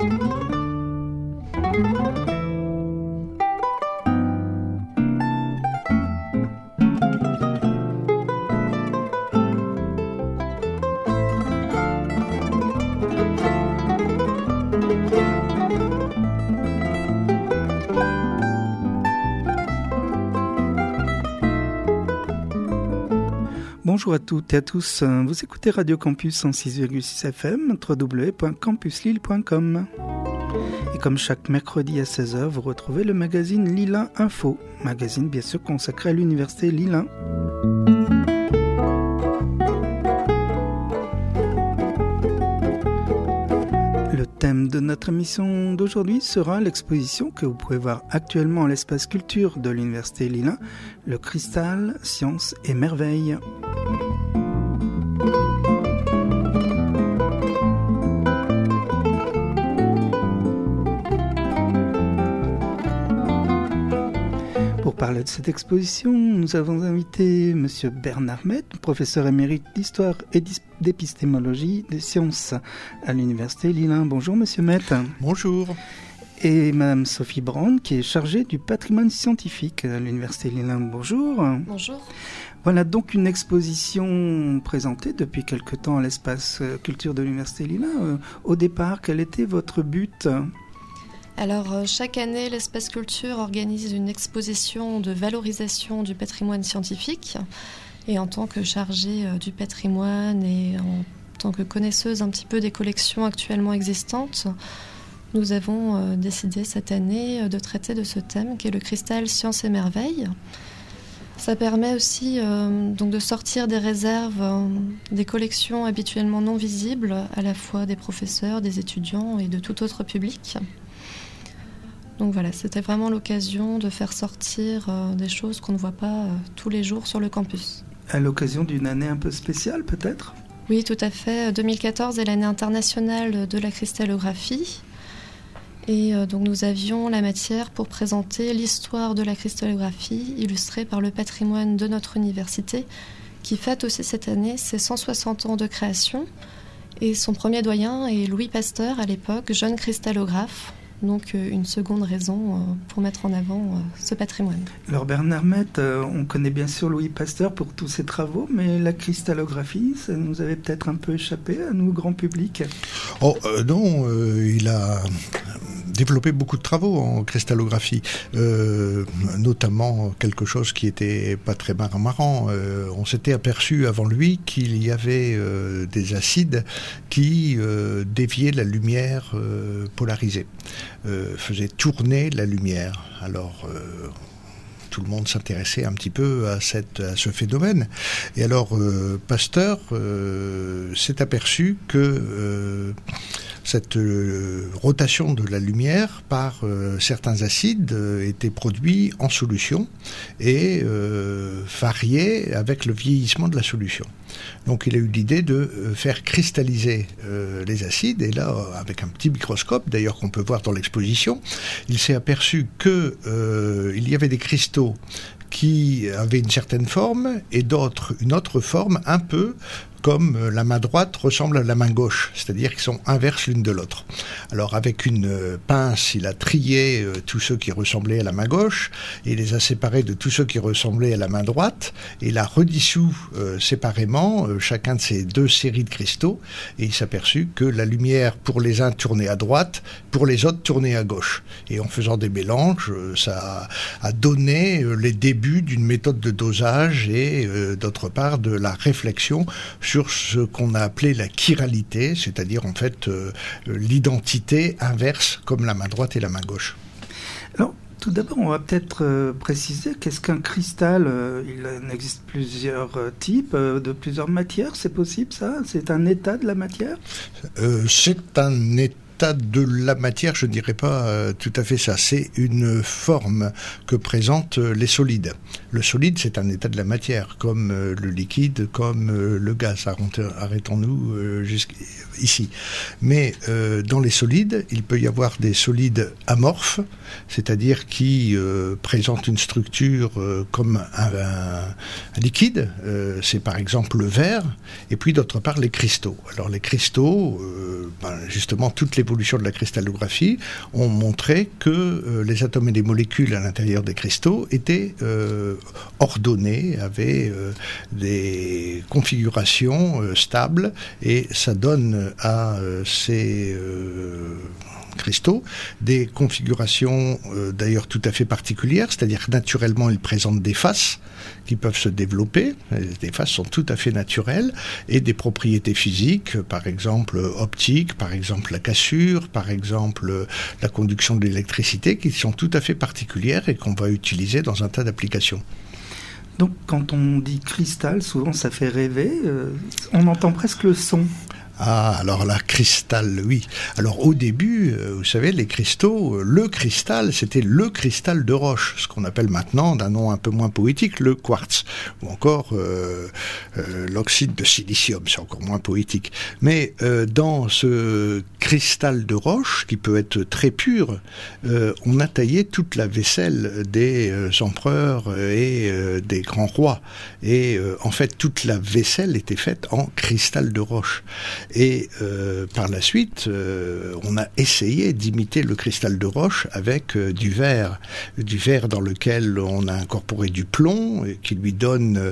Bonjour à toutes et à tous, vous écoutez Radio Campus en 6,6 FM, www.campuslille.com. Et comme chaque mercredi à 16h, vous retrouvez le magazine Lille Info, magazine bien sûr consacré à l'université Lille. Le thème de notre émission d'aujourd'hui sera l'exposition que vous pouvez voir actuellement à l'espace culture de l'université Lille, le cristal, sciences et merveilles. Pour parler de cette exposition, nous avons invité M. Bernard Mette, professeur émérite d'histoire et d'épistémologie des sciences à l'université Lille. Bonjour M. Mette. Bonjour. Et Mme Sophie Brand, qui est chargée du patrimoine scientifique à l'université Lille. Bonjour. Bonjour. Voilà donc une exposition présentée depuis quelque temps à l'espace culture de l'université Lille. Au départ, quel était votre but ? Alors, chaque année, l'Espace Culture organise une exposition de valorisation du patrimoine scientifique. Et en tant que chargée du patrimoine et en tant que connaisseuse un petit peu des collections actuellement existantes, nous avons décidé cette année de traiter de ce thème qui est le cristal, sciences et merveilles. Ça permet aussi donc de sortir des réserves des collections habituellement non visibles, à la fois des professeurs, des étudiants et de tout autre public. Donc voilà, c'était vraiment l'occasion de faire sortir des choses qu'on ne voit pas tous les jours sur le campus. À l'occasion d'une année un peu spéciale peut-être ? Oui, tout à fait. 2014 est l'année internationale de la cristallographie. Et donc nous avions la matière pour présenter l'histoire de la cristallographie illustrée par le patrimoine de notre université qui fête aussi cette année ses 160 ans de création. Et son premier doyen est Louis Pasteur, à l'époque, jeune cristallographe. Donc une seconde raison pour mettre en avant ce patrimoine. Alors Bernard Mette, on connaît bien sûr Louis Pasteur pour tous ses travaux, mais la cristallographie, ça nous avait peut-être un peu échappé à nous, grand public. Non, il a développé beaucoup de travaux en cristallographie, notamment quelque chose qui était pas très marrant. On s'était aperçu avant lui qu'il y avait des acides qui déviaient la lumière polarisée. Faisait tourner la lumière. Alors, tout le monde s'intéressait un petit peu à ce phénomène. Et alors, Pasteur s'est aperçu que cette rotation de la lumière par certains acides était produite en solution et variait avec le vieillissement de la solution. Donc il a eu l'idée de faire cristalliser les acides, et là, avec un petit microscope, d'ailleurs qu'on peut voir dans l'exposition, il s'est aperçu qu'il y avait des cristaux qui avaient une certaine forme et d'autres une autre forme, un peu comme la main droite ressemble à la main gauche, c'est-à-dire qu'ils sont inverses l'une de l'autre. Alors avec une pince, il a trié tous ceux qui ressemblaient à la main gauche, et il les a séparés de tous ceux qui ressemblaient à la main droite, et il a redissous séparément chacun de ces deux séries de cristaux, et il s'est aperçu que la lumière pour les uns tournait à droite, pour les autres tournait à gauche. Et en faisant des mélanges, ça a donné les débuts d'une méthode de dosage et d'autre part de la réflexion sur ce qu'on a appelé la chiralité, c'est-à-dire en fait l'identité inverse comme la main droite et la main gauche. Alors, tout d'abord, on va peut-être préciser qu'est-ce qu'un cristal. Il en existe plusieurs types, de plusieurs matières, c'est possible ça ? C'est un état de la matière ? C'est un état de la matière, je ne dirais pas tout à fait ça. C'est une forme que présentent les solides. Le solide, c'est un état de la matière, comme le liquide, comme le gaz. Arrêtons-nous jusqu'ici. Mais dans les solides, il peut y avoir des solides amorphes, c'est-à-dire qui présentent une structure comme un liquide. C'est par exemple le verre, et puis d'autre part les cristaux. Alors les cristaux, justement, toute l'évolution l'évolution de la cristallographie ont montré que les atomes et les molécules à l'intérieur des cristaux étaient ordonnés, avaient des configurations stables, et ça donne à ces cristaux des configurations d'ailleurs tout à fait particulières, c'est-à-dire que naturellement ils présentent des faces qui peuvent se développer, les faces sont tout à fait naturelles, et des propriétés physiques, par exemple optiques, par exemple la cassure, par exemple la conduction de l'électricité, qui sont tout à fait particulières et qu'on va utiliser dans un tas d'applications. Donc quand on dit cristal, souvent ça fait rêver, on entend presque le son. Ah, alors la cristal, oui. Alors au début, vous savez, les cristaux, le cristal, c'était le cristal de roche, ce qu'on appelle maintenant, d'un nom un peu moins poétique, le quartz, ou encore l'oxyde de silicium, c'est encore moins poétique. Mais dans ce cristal de roche, qui peut être très pur, on a taillé toute la vaisselle des empereurs et des grands rois. Et en fait, toute la vaisselle était faite en cristal de roche. Et par la suite, on a essayé d'imiter le cristal de roche avec du verre dans lequel on a incorporé du plomb, qui lui donne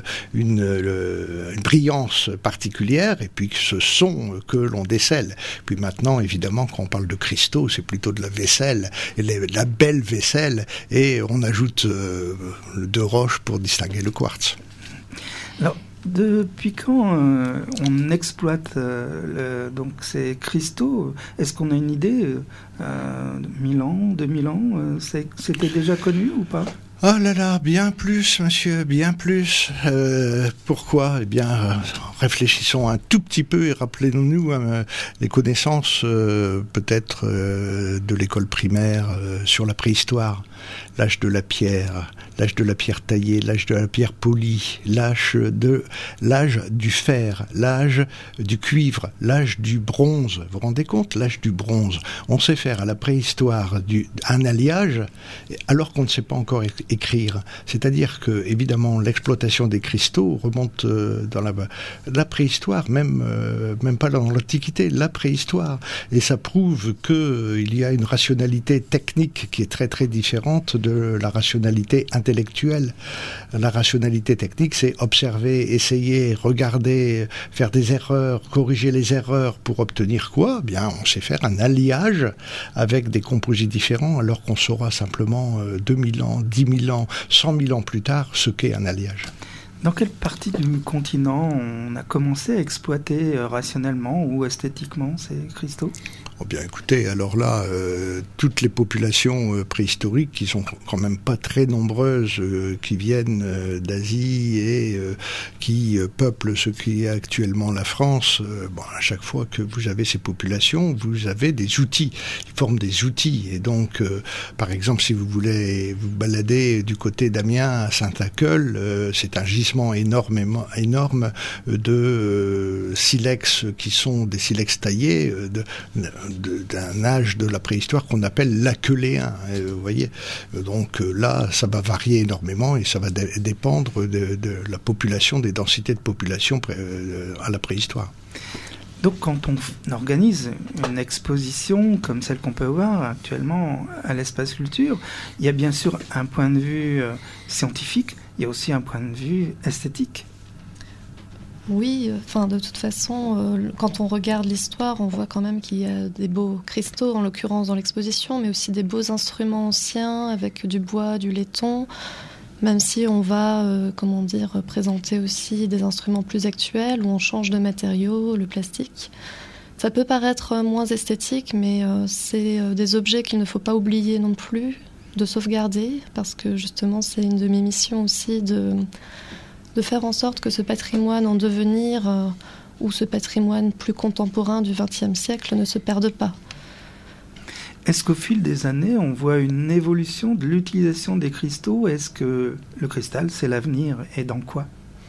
une brillance particulière, et puis ce son que l'on décèle. Puis maintenant, évidemment, quand on parle de cristaux, c'est plutôt de la vaisselle, et la belle vaisselle, et on ajoute de roche pour distinguer le quartz. Alors, depuis quand on exploite donc ces cristaux? Est-ce qu'on a une idée 1000 ans, 2000 ans, c'était déjà connu ou pas? Oh là là, bien plus, monsieur, bien plus. Pourquoi? Eh bien, réfléchissons un tout petit peu et rappelez-nous les connaissances peut-être de l'école primaire sur la préhistoire. L'âge de la pierre taillée, l'âge de la pierre polie, l'âge du fer, l'âge du cuivre, l'âge du bronze. Vous vous rendez compte? L'âge du bronze. On sait faire à la préhistoire un alliage alors qu'on ne sait pas encore écrire. C'est-à-dire que, évidemment, l'exploitation des cristaux remonte dans la préhistoire, même pas dans l'Antiquité, la préhistoire. Et ça prouve qu'il y a une rationalité technique qui est très très différente de la rationalité intellectuelle. La rationalité technique, c'est observer, essayer, regarder, faire des erreurs, corriger les erreurs pour obtenir quoi? Eh bien, on sait faire un alliage avec des composés différents, alors qu'on saura simplement 2000 ans, 10 000 ans, 100 000 ans plus tard ce qu'est un alliage. Dans quelle partie du continent on a commencé à exploiter rationnellement ou esthétiquement ces cristaux? Oh bien écoutez, alors là, toutes les populations préhistoriques qui sont quand même pas très nombreuses, qui viennent d'Asie et qui peuplent ce qui est actuellement la France, à chaque fois que vous avez ces populations, vous avez des outils, ils forment des outils. Et donc, par exemple, si vous voulez vous balader du côté d'Amiens à Saint-Acheul, c'est un gisement énorme de silex qui sont des silex taillés, d'un âge de la préhistoire qu'on appelle l'Acheléen, vous voyez. Donc là, ça va varier énormément et ça va dépendre de la population, des densités de population à la préhistoire. Donc quand on organise une exposition comme celle qu'on peut voir actuellement à l'Espace Culture, il y a bien sûr un point de vue scientifique, il y a aussi un point de vue esthétique. Oui, de toute façon, quand on regarde l'histoire, on voit quand même qu'il y a des beaux cristaux, en l'occurrence dans l'exposition, mais aussi des beaux instruments anciens avec du bois, du laiton, même si on va, présenter aussi des instruments plus actuels où on change de matériaux, le plastique. Ça peut paraître moins esthétique, mais c'est des objets qu'il ne faut pas oublier non plus, de sauvegarder, parce que justement, c'est une de mes missions aussi de faire en sorte que ce patrimoine en devenir ou ce patrimoine plus contemporain du XXe siècle ne se perde pas. Est-ce qu'au fil des années, on voit une évolution de l'utilisation des cristaux? Est-ce que le cristal, c'est l'avenir et dans quoi?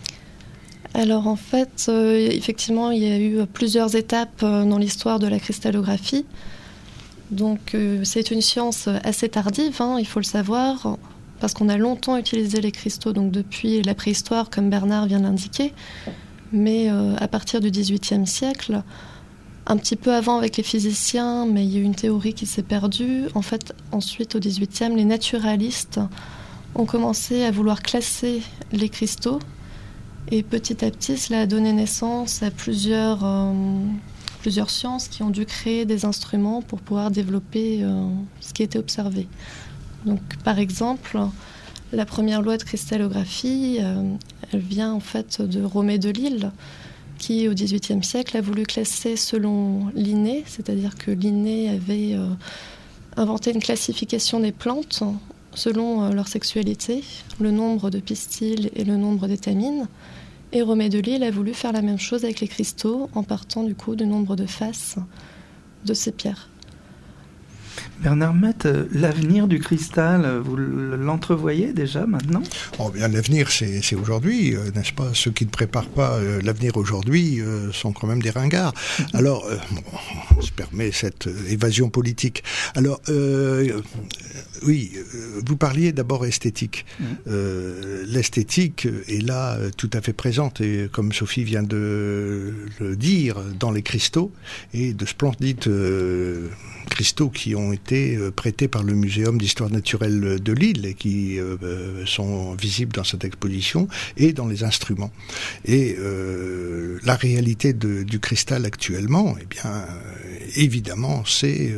Alors en fait, effectivement, il y a eu plusieurs étapes dans l'histoire de la cristallographie. Donc c'est une science assez tardive, il faut le savoir, parce qu'on a longtemps utilisé les cristaux, donc depuis la préhistoire, comme Bernard vient de l'indiquer. Mais à partir du XVIIIe siècle, un petit peu avant avec les physiciens, mais il y a eu une théorie qui s'est perdue. En fait, ensuite, au XVIIIe, les naturalistes ont commencé à vouloir classer les cristaux. Et petit à petit, cela a donné naissance à plusieurs sciences qui ont dû créer des instruments pour pouvoir développer ce qui était observé. Donc, par exemple, la première loi de cristallographie, elle vient en fait de Romée de Lille, qui au XVIIIe siècle a voulu classer selon Linné, c'est-à-dire que Linné avait inventé une classification des plantes selon leur sexualité, le nombre de pistils et le nombre d'étamines. Et Romée de Lille a voulu faire la même chose avec les cristaux en partant du coup du nombre de faces de ces pierres. Bernard Mette, l'avenir du cristal, vous l'entrevoyez déjà maintenant ? Oh bien, l'avenir, c'est aujourd'hui, n'est-ce pas ? Ceux qui ne préparent pas l'avenir aujourd'hui sont quand même des ringards. Alors, on se permet cette évasion politique. Alors, oui, vous parliez d'abord esthétique. L'esthétique est là tout à fait présente, et comme Sophie vient de le dire, dans les cristaux, et de splendides cristaux qui ont été prêtés par le Muséum d'histoire naturelle de Lille et qui sont visibles dans cette exposition et dans les instruments. Et la réalité du cristal actuellement, eh bien, évidemment, c'est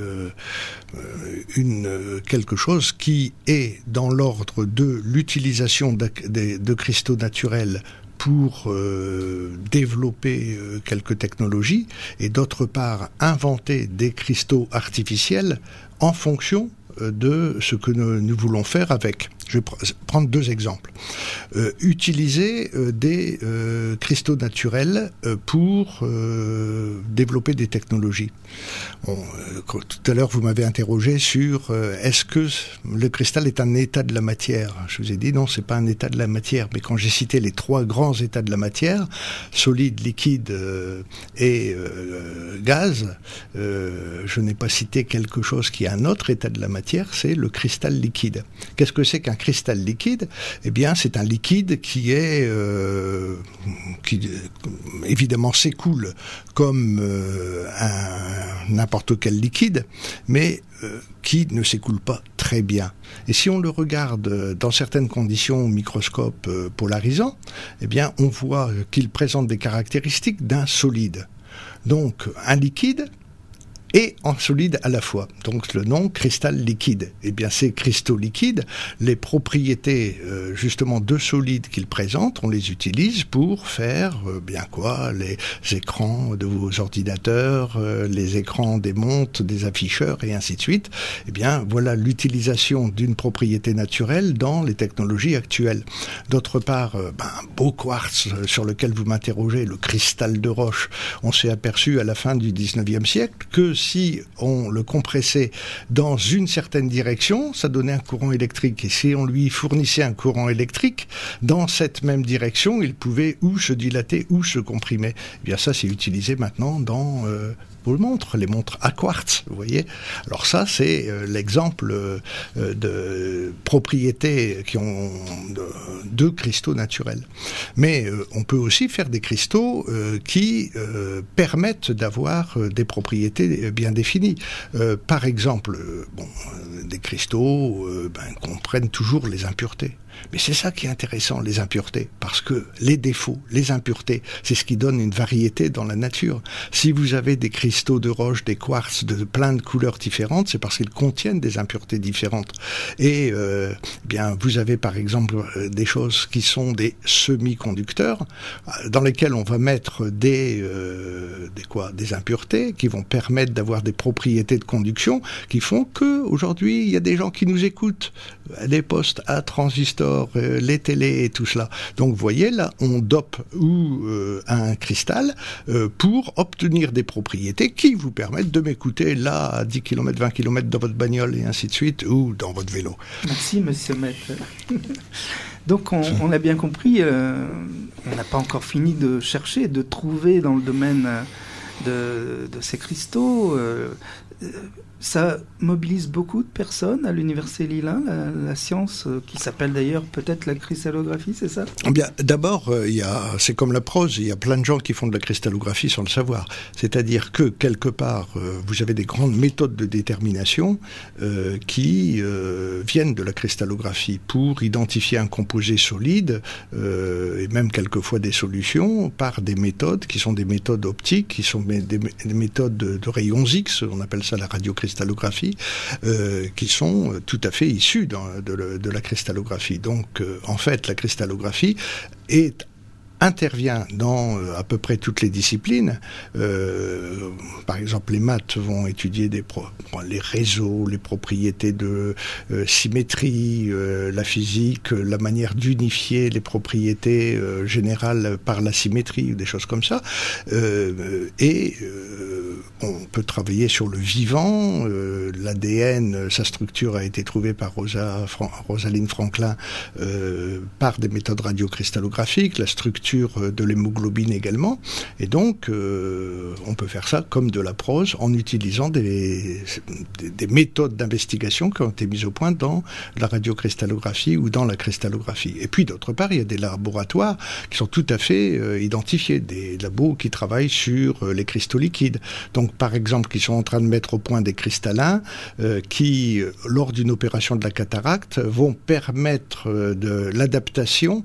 quelque chose qui est dans l'ordre de l'utilisation de cristaux naturels pour développer quelques technologies, et d'autre part inventer des cristaux artificiels en fonction de ce que nous voulons faire avec. Je vais prendre deux exemples. Utiliser des cristaux naturels pour développer des technologies. Tout à l'heure, vous m'avez interrogé sur est-ce que le cristal est un état de la matière ? Je vous ai dit non, c'est pas un état de la matière. Mais quand j'ai cité les trois grands états de la matière, solide, liquide et gaz, je n'ai pas cité quelque chose qui est un autre état de la matière, c'est le cristal liquide. Qu'est-ce que c'est qu'un cristal liquide ? Eh bien, c'est un liquide qui évidemment s'écoule comme n'importe quel liquide, mais qui ne s'écoule pas très bien. Et si on le regarde dans certaines conditions au microscope polarisant, eh bien, on voit qu'il présente des caractéristiques d'un solide. Donc, un liquide et en solide à la fois. Donc le nom cristal liquide. Eh bien ces cristaux liquides, les propriétés justement de solides qu'ils présentent, on les utilise pour faire bien quoi, les écrans de vos ordinateurs, les écrans des montres, des afficheurs et ainsi de suite. Eh bien voilà l'utilisation d'une propriété naturelle dans les technologies actuelles. D'autre part, beau quartz sur lequel vous m'interrogez, le cristal de roche, on s'est aperçu à la fin du 19e siècle que si on le compressait dans une certaine direction, ça donnait un courant électrique. Et si on lui fournissait un courant électrique, dans cette même direction, il pouvait ou se dilater ou se comprimer. Eh bien ça, c'est utilisé maintenant dans vos montres, les montres à quartz, vous voyez. Alors ça, c'est l'exemple de propriétés qui ont de cristaux naturels. Mais on peut aussi faire des cristaux qui permettent d'avoir des propriétés bien définies. Par exemple, des cristaux comprennent toujours les impuretés. Mais c'est ça qui est intéressant, les impuretés, parce que les défauts, les impuretés, c'est ce qui donne une variété dans la nature. Si vous avez des cristaux de roche, des quartz de plein de couleurs différentes, c'est parce qu'ils contiennent des impuretés différentes. Et bien, vous avez par exemple des choses qui sont des semi-conducteurs, dans lesquels on va mettre des impuretés qui vont permettre d'avoir des propriétés de conduction qui font que aujourd'hui il y a des gens qui nous écoutent, les postes à transistors, les télés et tout cela. Donc vous voyez là, on dope un cristal pour obtenir des propriétés qui vous permettent de m'écouter là à 10 km, 20 km dans votre bagnole et ainsi de suite, ou dans votre vélo. Merci monsieur Mette. Donc on a bien compris, on n'a pas encore fini de chercher, de trouver dans le domaine de ces cristaux. Ça mobilise beaucoup de personnes à l'Université Lille 1, la science qui s'appelle d'ailleurs peut-être la cristallographie, c'est ça ? Bien, d'abord, c'est comme la prose, il y a plein de gens qui font de la cristallographie sans le savoir. C'est-à-dire que, quelque part, vous avez des grandes méthodes de détermination qui viennent de la cristallographie pour identifier un composé solide et même quelquefois des solutions par des méthodes qui sont des méthodes optiques, qui sont des méthodes de rayons X, on appelle ça la radiocristallographie, qui sont tout à fait issus de la cristallographie. Donc, en fait, la cristallographie intervient dans à peu près toutes les disciplines. Par exemple, les maths vont étudier les réseaux, les propriétés de symétrie, la physique, la manière d'unifier les propriétés générales par la symétrie, ou des choses comme ça. On peut travailler sur le vivant. L'ADN, sa structure a été trouvée par Rosalind Franklin par des méthodes radiocristallographiques. La structure de l'hémoglobine également, et donc on peut faire ça comme de la prose en utilisant des méthodes d'investigation qui ont été mises au point dans la radiocristallographie ou dans la cristallographie. Et puis d'autre part, il y a des laboratoires qui sont tout à fait identifiés, des labos qui travaillent sur les cristaux liquides. Donc par exemple, qui sont en train de mettre au point des cristallins qui, lors d'une opération de la cataracte, vont permettre de l'adaptation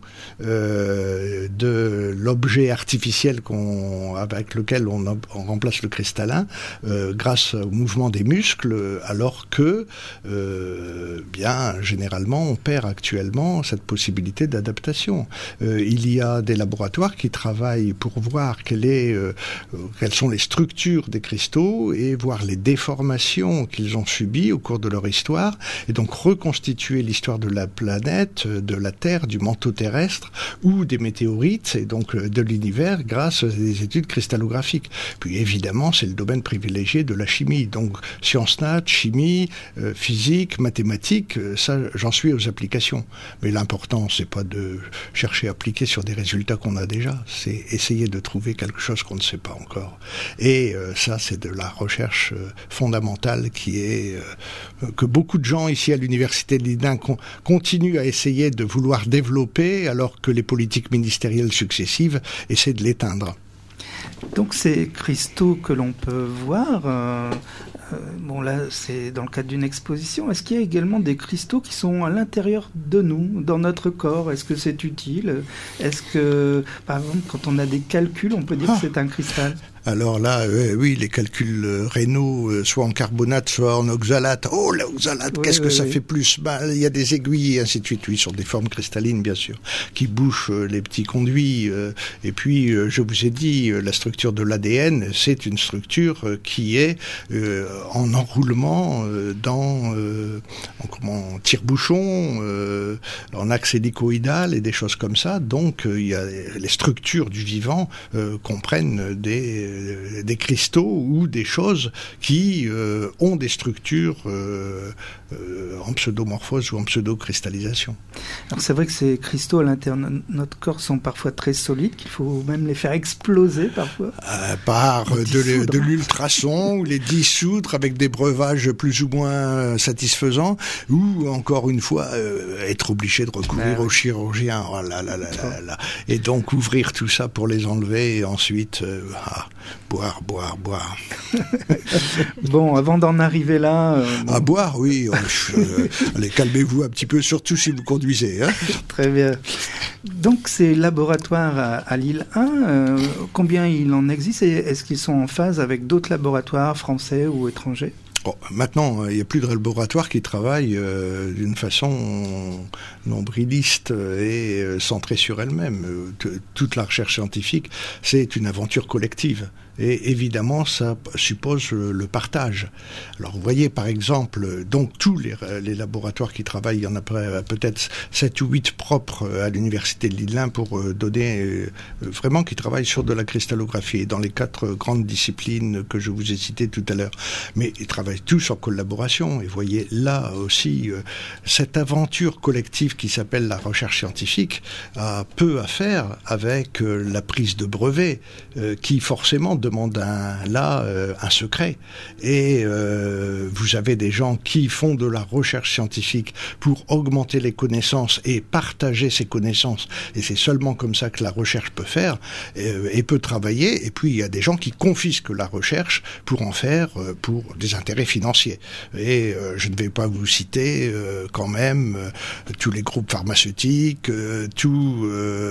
de l'objet artificiel avec lequel on remplace le cristallin grâce au mouvement des muscles, alors que généralement on perd actuellement cette possibilité d'adaptation. Il y a des laboratoires qui travaillent pour voir quelles sont les structures des cristaux et voir les déformations qu'ils ont subies au cours de leur histoire, et donc reconstituer l'histoire de la planète, de la Terre, du manteau terrestre ou des météorites, et donc de l'univers grâce à des études cristallographiques. Puis évidemment, c'est le domaine privilégié de la chimie. Donc sciences nat, chimie, physique, mathématiques, ça j'en suis aux applications. Mais l'important, c'est pas de chercher à appliquer sur des résultats qu'on a déjà, c'est essayer de trouver quelque chose qu'on ne sait pas encore. Et ça, c'est de la recherche fondamentale que beaucoup de gens ici à l'Université de Lille 1 continuent à essayer de vouloir développer, alors que les politiques ministérielles successives essaient de l'éteindre. Donc ces cristaux que l'on peut voir, là c'est dans le cadre d'une exposition, est-ce qu'il y a également des cristaux qui sont à l'intérieur de nous, dans notre corps ? Est-ce que c'est utile ? Est-ce que, par exemple, quand on a des calculs, on peut dire que c'est un cristal ? Alors là, oui, les calculs rénaux, soit en carbonate, soit en oxalate. Oh, l'oxalate, oui, qu'est-ce que ça fait plus ? Il y a des aiguilles et ainsi de suite. Oui, sur des formes cristallines, bien sûr, qui bouchent les petits conduits. Et puis, je vous ai dit, la structure de l'ADN, c'est une structure qui est en enroulement en tire-bouchon, en axe hélicoïdal et des choses comme ça. Donc, il y a les structures du vivant comprennent des cristaux ou des choses qui ont des structures en pseudomorphose ou en pseudo-cristallisation. Alors c'est vrai que ces cristaux à l'intérieur de notre corps sont parfois très solides, qu'il faut même les faire exploser parfois. Par de l'ultrason, ou les dissoudre avec des breuvages plus ou moins satisfaisants, ou encore une fois être obligé de recourir au chirurgien. Oh là là là là là. Et donc ouvrir tout ça pour les enlever et ensuite boire. Bon, avant d'en arriver là... À boire, oui. Allez, calmez-vous un petit peu, surtout si vous conduisez. Hein. Très bien. Donc, ces laboratoires à Lille 1, combien il en existe et est-ce qu'ils sont en phase avec d'autres laboratoires français ou étrangers ? Maintenant, il n'y a plus de laboratoires qui travaillent d'une façon nombriliste et centrée sur elle-même. Toute la recherche scientifique, c'est une aventure collective. Et évidemment, ça suppose le partage. Alors, vous voyez, par exemple, donc tous les laboratoires qui travaillent, il y en a peut-être 7 ou 8 propres à l'Université de Lille 1 pour donner vraiment qui travaillent sur de la cristallographie dans les 4 grandes disciplines que je vous ai citées tout à l'heure. Mais ils travaillent tous en collaboration. Et vous voyez, là aussi, cette aventure collective qui s'appelle la recherche scientifique a peu à faire avec la prise de brevet qui forcément demande demande un secret. Et vous avez des gens qui font de la recherche scientifique pour augmenter les connaissances et partager ces connaissances. Et c'est seulement comme ça que la recherche peut faire et peut travailler. Et puis il y a des gens qui confisquent la recherche pour en faire pour des intérêts financiers. Et je ne vais pas vous citer quand même tous les groupes pharmaceutiques, tous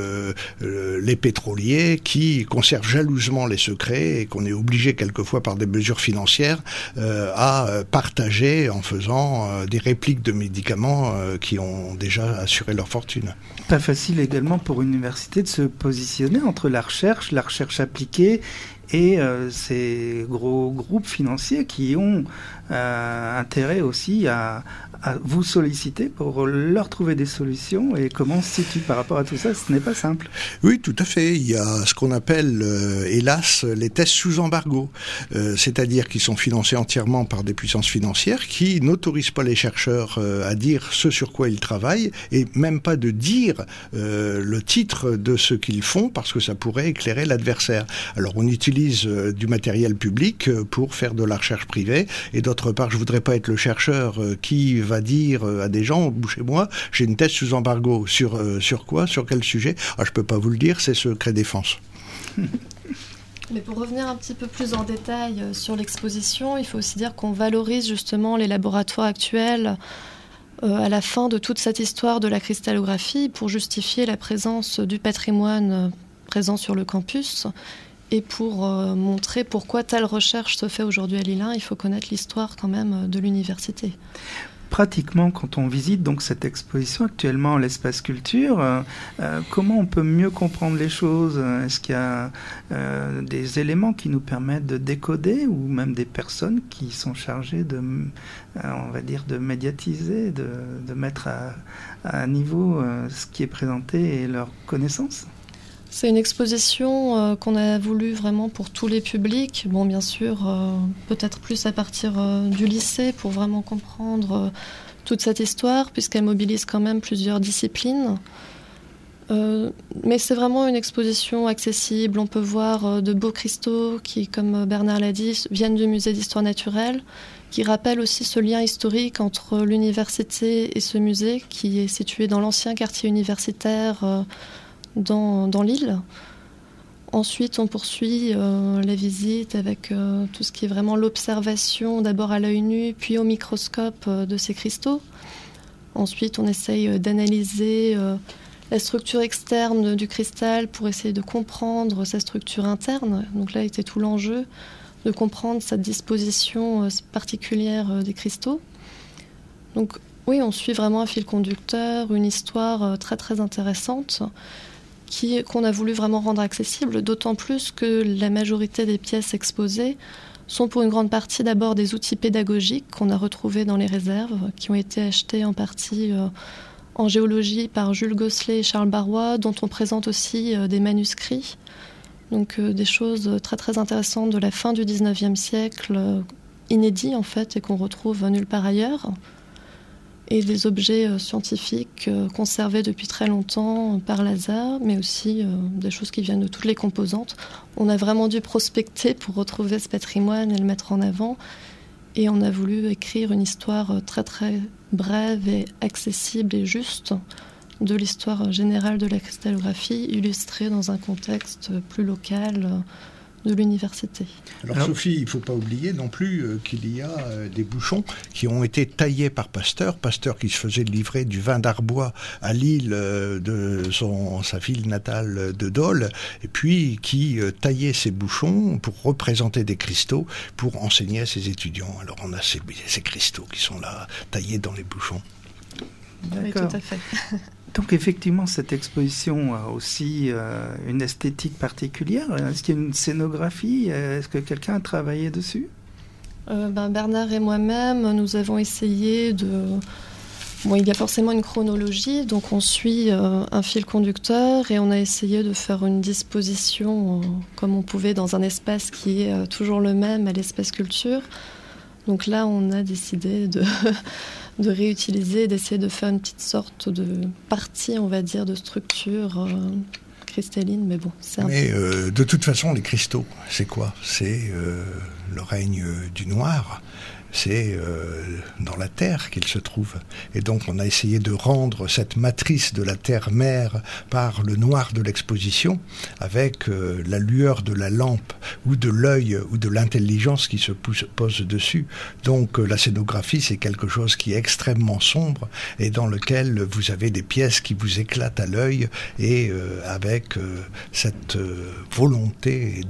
les pétroliers qui conservent jalousement les secrets et qu'on est obligé quelquefois par des mesures financières à partager en faisant des répliques de médicaments qui ont déjà assuré leur fortune. Pas facile également pour une université de se positionner entre la recherche appliquée et ces gros groupes financiers qui ont intérêt aussi à vous solliciter pour leur trouver des solutions. Et comment on se situe par rapport à tout ça? Ce n'est pas simple. Oui, tout à fait. Il y a ce qu'on appelle, hélas, les tests sous embargo, c'est-à-dire qui sont financés entièrement par des puissances financières qui n'autorisent pas les chercheurs à dire ce sur quoi ils travaillent et même pas de dire le titre de ce qu'ils font parce que ça pourrait éclairer l'adversaire. Alors on utilise du matériel public pour faire de la recherche privée et d'autre part, je voudrais pas être le chercheur qui va dire à des gens, bouchez-moi, j'ai une thèse sous embargo. Sur quoi? Sur quel sujet? Je peux pas vous le dire, c'est secret défense. Mais pour revenir un petit peu plus en détail sur l'exposition, il faut aussi dire qu'on valorise justement les laboratoires actuels à la fin de toute cette histoire de la cristallographie pour justifier la présence du patrimoine présent sur le campus. Et pour montrer pourquoi telle recherche se fait aujourd'hui à Lille 1, il faut connaître l'histoire quand même de l'université. Pratiquement, quand on visite donc cette exposition actuellement, l'espace culture, comment on peut mieux comprendre les choses? Est-ce qu'il y a des éléments qui nous permettent de décoder ou même des personnes qui sont chargées de, on va dire, de médiatiser, de mettre à niveau ce qui est présenté et leurs connaissances? C'est une exposition qu'on a voulu vraiment pour tous les publics. Bon, bien sûr, peut-être plus à partir du lycée pour vraiment comprendre toute cette histoire, puisqu'elle mobilise quand même plusieurs disciplines. Mais c'est vraiment une exposition accessible. On peut voir de beaux cristaux qui, comme Bernard l'a dit, viennent du musée d'histoire naturelle, qui rappellent aussi ce lien historique entre l'université et ce musée qui est situé dans l'ancien quartier universitaire dans l'île. Ensuite, on poursuit la visite avec tout ce qui est vraiment l'observation, d'abord à l'œil nu, puis au microscope de ces cristaux. Ensuite, on essaye d'analyser la structure externe du cristal pour essayer de comprendre sa structure interne. Donc là était tout l'enjeu, de comprendre cette disposition particulière des cristaux. Donc oui, on suit vraiment un fil conducteur, une histoire très très intéressante qu'on a voulu vraiment rendre accessible, d'autant plus que la majorité des pièces exposées sont pour une grande partie d'abord des outils pédagogiques qu'on a retrouvés dans les réserves, qui ont été achetés en partie en géologie par Jules Gosselet et Charles Barrois, dont on présente aussi des manuscrits. Donc des choses très très intéressantes de la fin du 19e siècle, inédits en fait, et qu'on retrouve nulle part ailleurs. Et des objets scientifiques conservés depuis très longtemps par Lazare, mais aussi des choses qui viennent de toutes les composantes. On a vraiment dû prospecter pour retrouver ce patrimoine et le mettre en avant. Et on a voulu écrire une histoire très très brève et accessible et juste de l'histoire générale de la cristallographie, illustrée dans un contexte plus local de l'université. Alors Sophie, il ne faut pas oublier non plus qu'il y a des bouchons qui ont été taillés par Pasteur qui se faisait livrer du vin d'Arbois à Lille de sa ville natale de Dole, et puis qui taillait ces bouchons pour représenter des cristaux pour enseigner à ses étudiants. Alors on a ces cristaux qui sont là, taillés dans les bouchons. D'accord. Oui, tout à fait. Donc effectivement, cette exposition a aussi une esthétique particulière. Est-ce qu'il y a une scénographie? Est-ce que quelqu'un a travaillé dessus? Bernard et moi-même, nous avons essayé de... Bon, il y a forcément une chronologie, donc on suit un fil conducteur et on a essayé de faire une disposition comme on pouvait dans un espace qui est toujours le même à l'espace culture. Donc là, on a décidé de réutiliser, d'essayer de faire une petite sorte de partie, on va dire, de structure cristalline, mais bon, c'est de toute façon, les cristaux, c'est quoi? C'est le règne du noir. C'est dans la Terre qu'il se trouve. Et donc on a essayé de rendre cette matrice de la Terre-Mère par le noir de l'exposition, avec la lueur de la lampe, ou de l'œil, ou de l'intelligence qui se pose dessus. Donc la scénographie, c'est quelque chose qui est extrêmement sombre, et dans lequel vous avez des pièces qui vous éclatent à l'œil, et avec cette volonté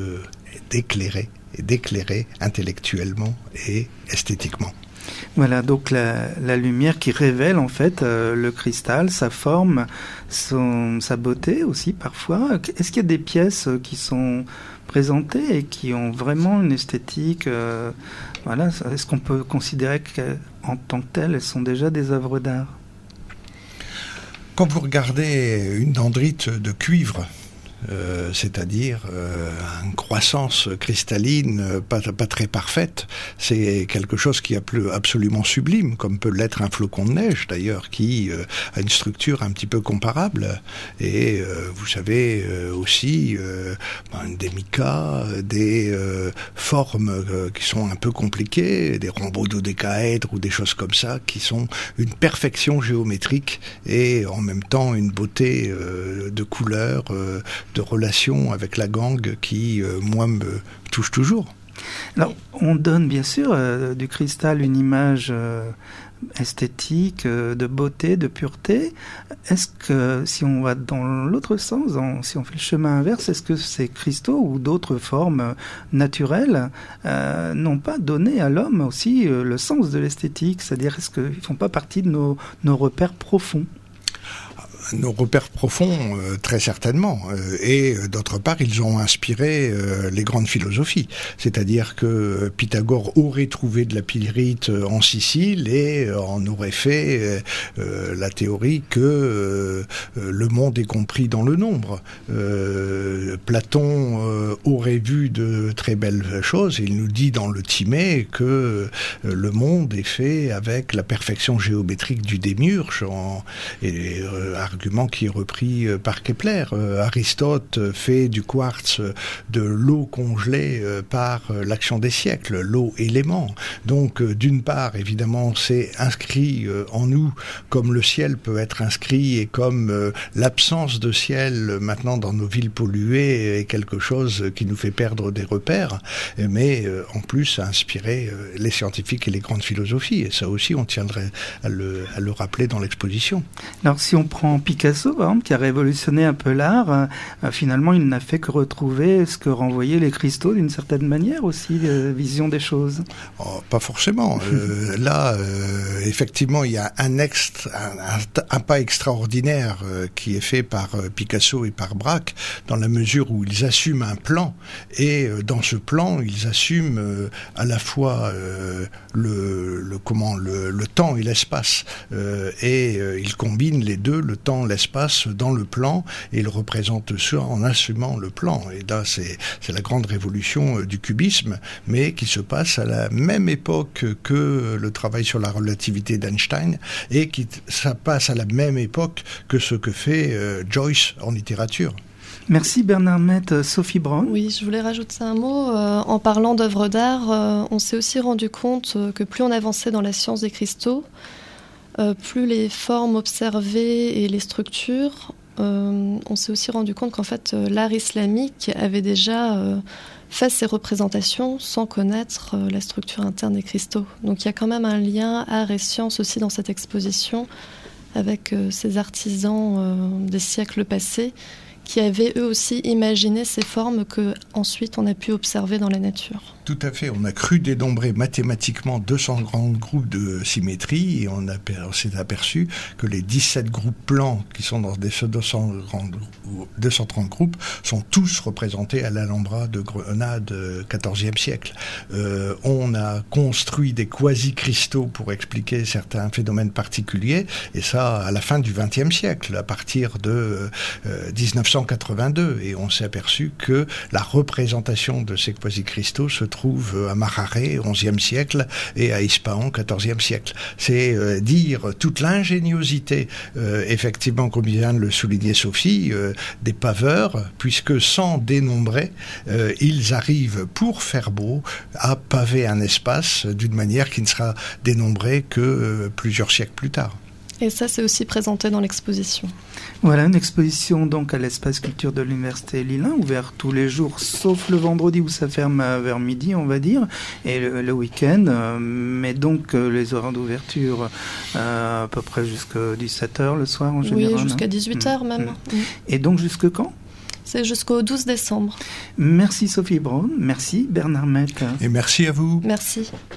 d'éclairer intellectuellement et esthétiquement. Voilà, donc la lumière qui révèle en fait le cristal, sa forme, sa beauté aussi parfois. Est-ce qu'il y a des pièces qui sont présentées et qui ont vraiment une esthétique voilà, est-ce qu'on peut considérer qu'en tant que telles, elles sont déjà des œuvres d'art? Quand vous regardez une dendrite de cuivre, c'est-à-dire une croissance cristalline pas très parfaite, c'est quelque chose qui est absolument sublime, comme peut l'être un flocon de neige d'ailleurs, qui a une structure un petit peu comparable. Et vous savez aussi des micas, des formes qui sont un peu compliquées, des rhombododécaèdres ou des choses comme ça, qui sont une perfection géométrique et en même temps une beauté de couleur, de relation avec la gangue qui, moi, me touche toujours. Alors, on donne bien sûr du cristal une image esthétique, de beauté, de pureté. Est-ce que, si on va dans l'autre sens, si on fait le chemin inverse, est-ce que ces cristaux ou d'autres formes naturelles n'ont pas donné à l'homme aussi le sens de l'esthétique? C'est-à-dire, est-ce qu'ils ne font pas partie de nos repères profonds? Nos repères profonds, très certainement. Et d'autre part, ils ont inspiré les grandes philosophies. C'est-à-dire que Pythagore aurait trouvé de la pyrite en Sicile et en aurait fait la théorie que le monde est compris dans le nombre. Platon aurait vu de très belles choses. Il nous dit dans le Timée que le monde est fait avec la perfection géométrique du démiurge, argument qui est repris par Kepler. Aristote fait du quartz de l'eau congelée par l'action des siècles, l'eau élément. Donc d'une part, évidemment, c'est inscrit en nous comme le ciel peut être inscrit et comme l'absence de ciel maintenant dans nos villes polluées est quelque chose qui nous fait perdre des repères, mais en plus ça a inspiré les scientifiques et les grandes philosophies, et ça aussi on tiendrait à le rappeler dans l'exposition. Alors si on prend Picasso, par exemple, qui a révolutionné un peu l'art, finalement il n'a fait que retrouver ce que renvoyaient les cristaux d'une certaine manière aussi, vision des choses. Oh, pas forcément. Là, effectivement, il y a un pas extraordinaire qui est fait par Picasso et par Braque, dans la mesure où ils assument un plan, et dans ce plan, ils assument à la fois le temps et l'espace, et ils combinent les deux, le temps, l'espace, dans le plan, et ils représentent ça en assumant le plan. Et là, c'est la grande révolution du cubisme, mais qui se passe à la même époque que le travail sur la relativité d'Einstein, et ça passe à la même époque que ce que fait Joyce en littérature. Merci Bernard Mette. Sophie Braun. Oui, je voulais rajouter un mot. En parlant d'œuvres d'art, on s'est aussi rendu compte que plus on avançait dans la science des cristaux, plus les formes observées et les structures, on s'est aussi rendu compte qu'en fait l'art islamique avait déjà fait ses représentations sans connaître la structure interne des cristaux. Donc il y a quand même un lien art et science aussi dans cette exposition, avec ces artisans des siècles passés qui avaient eux aussi imaginé ces formes que ensuite on a pu observer dans la nature. Tout à fait, on a cru dénombrer mathématiquement 200 grands groupes de symétrie, et on s'est aperçu que les 17 groupes plans qui sont dans ces 230 groupes sont tous représentés à l'Alhambra de Grenade, 14e siècle. On a construit des quasi-cristaux pour expliquer certains phénomènes particuliers, et ça à la fin du 20e siècle, à partir de 1900 1982 et on s'est aperçu que la représentation de ces quasi-cristaux se trouve à Mararé, 11e siècle, et à Ispahan, 14e siècle. C'est dire toute l'ingéniosité, effectivement, comme vient de le souligner Sophie, des paveurs, puisque sans dénombrer, ils arrivent, pour faire beau, à paver un espace d'une manière qui ne sera dénombrée que plusieurs siècles plus tard. Et ça, c'est aussi présenté dans l'exposition. Voilà, une exposition donc à l'espace culture de l'Université Lille 1, ouvert tous les jours, sauf le vendredi où ça ferme vers midi, on va dire, et le week-end. Mais donc les horaires d'ouverture à peu près jusqu'à 17h le soir en général. Oui, jusqu'à 18h même. Et donc jusque quand ? C'est jusqu'au 12 décembre. Merci Sophie Braun, merci Bernard Mette. Et merci à vous. Merci.